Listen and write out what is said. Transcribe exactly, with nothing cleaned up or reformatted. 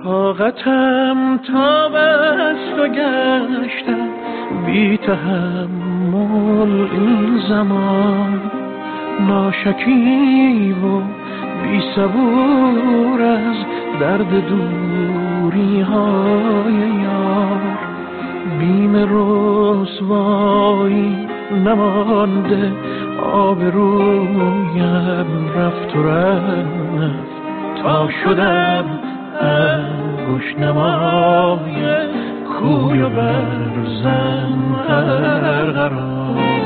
طاقتم تا بست و گشتم بی تحمل این زمان، ناشکیب و بی صبور از درد دوری های یار. بیم رسوایی نمانده، آبرویم رفت و رفت تا شدم انگشت نمای کوی و برزن هر قرار.